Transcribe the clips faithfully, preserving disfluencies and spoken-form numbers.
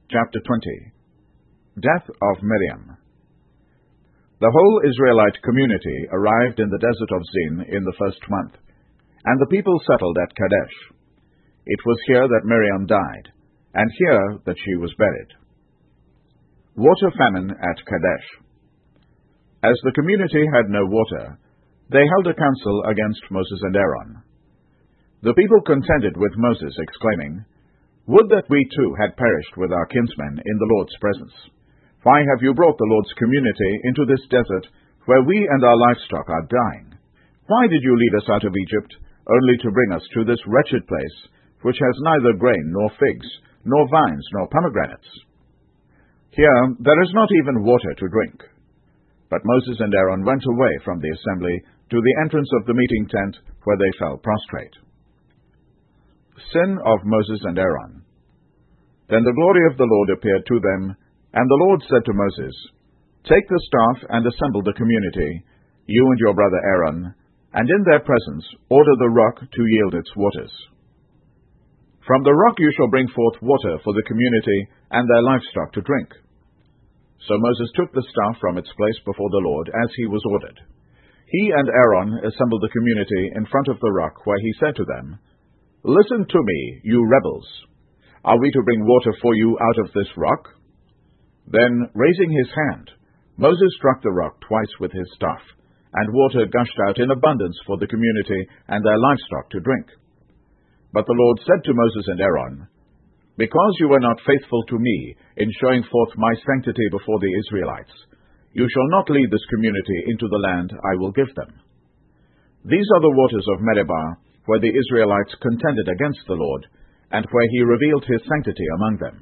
Chapter twenty. Death of Miriam. The whole Israelite community arrived in the desert of Zin in the first month, and the people settled at Kadesh. It was here that Miriam died, and here that she was buried. Water famine at Kadesh. As the community had no water, they held a council against Moses and Aaron. The people contended with Moses, exclaiming, "Would that we too had perished with our kinsmen in the Lord's presence! Why have you brought the Lord's community into this desert, where we and our livestock are dying? Why did you lead us out of Egypt, only to bring us to this wretched place, which has neither grain nor figs, nor vines nor pomegranates? Here there is not even water to drink." But Moses and Aaron went away from the assembly to the entrance of the meeting tent, where they fell prostrate. Sin of Moses and Aaron. Then the glory of the Lord appeared to them, and the Lord said to Moses, "Take the staff and assemble the community, you and your brother Aaron, and in their presence order the rock to yield its waters. From the rock you shall bring forth water for the community and their livestock to drink." So Moses took the staff from its place before the Lord, as he was ordered. He and Aaron assembled the community in front of the rock, where he said to them, "Listen to me, you rebels. Are we to bring water for you out of this rock?" Then, raising his hand, Moses struck the rock twice with his staff, and water gushed out in abundance for the community and their livestock to drink. But the Lord said to Moses and Aaron, "Because you were not faithful to me in showing forth my sanctity before the Israelites, you shall not lead this community into the land I will give them. These are the waters of Meribah, where the Israelites contended against the Lord, and where he revealed his sanctity among them."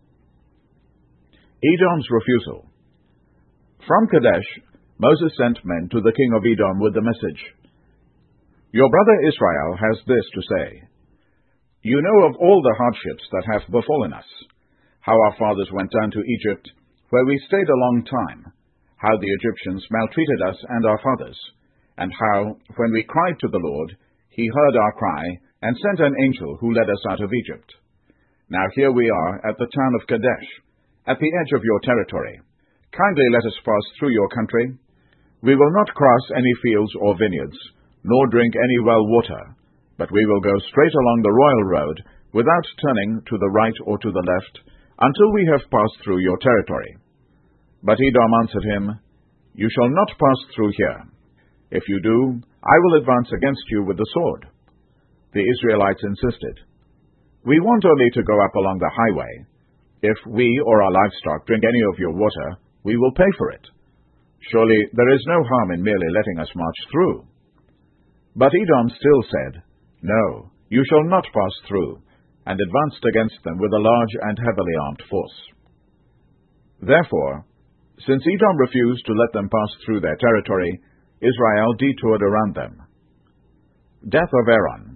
Edom's refusal. From Kadesh, Moses sent men to the king of Edom with the message, "Your brother Israel has this to say, You know of all the hardships that have befallen us, how our fathers went down to Egypt, where we stayed a long time, how the Egyptians maltreated us and our fathers, and how, when we cried to the Lord, he heard our cry, and sent an angel who led us out of Egypt. Now here we are at the town of Kadesh, at the edge of your territory. Kindly let us pass through your country. We will not cross any fields or vineyards, nor drink any well water, but we will go straight along the royal road, without turning to the right or to the left, until we have passed through your territory." But Edom answered him, "You shall not pass through here. If you do, I will advance against you with the sword." The Israelites insisted, "We want only to go up along the highway. If we or our livestock drink any of your water, we will pay for it. Surely there is no harm in merely letting us march through." But Edom still said, "No, you shall not pass through," and advanced against them with a large and heavily armed force. Therefore, since Edom refused to let them pass through their territory, Israel detoured around them. Death of Aaron.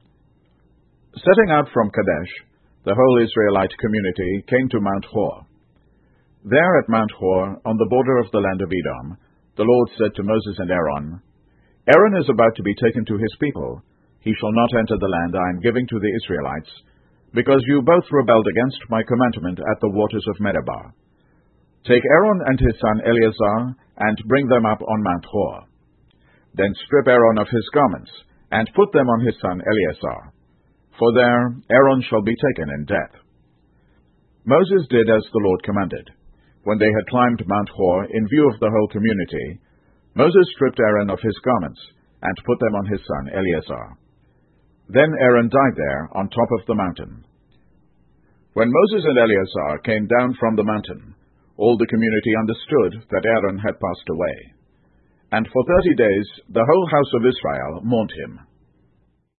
Setting out from Kadesh, the whole Israelite community came to Mount Hor. There at Mount Hor, on the border of the land of Edom, the Lord said to Moses and Aaron, "Aaron is about to be taken to his people. He shall not enter the land I am giving to the Israelites, because you both rebelled against my commandment at the waters of Meribah. Take Aaron and his son Eleazar, and bring them up on Mount Hor. Then strip Aaron of his garments, and put them on his son Eleazar. For there Aaron shall be taken in death." Moses did as the Lord commanded. When they had climbed Mount Hor in view of the whole community, Moses stripped Aaron of his garments, and put them on his son Eleazar. Then Aaron died there on top of the mountain. When Moses and Eleazar came down from the mountain, all the community understood that Aaron had passed away. And for thirty days the whole house of Israel mourned him.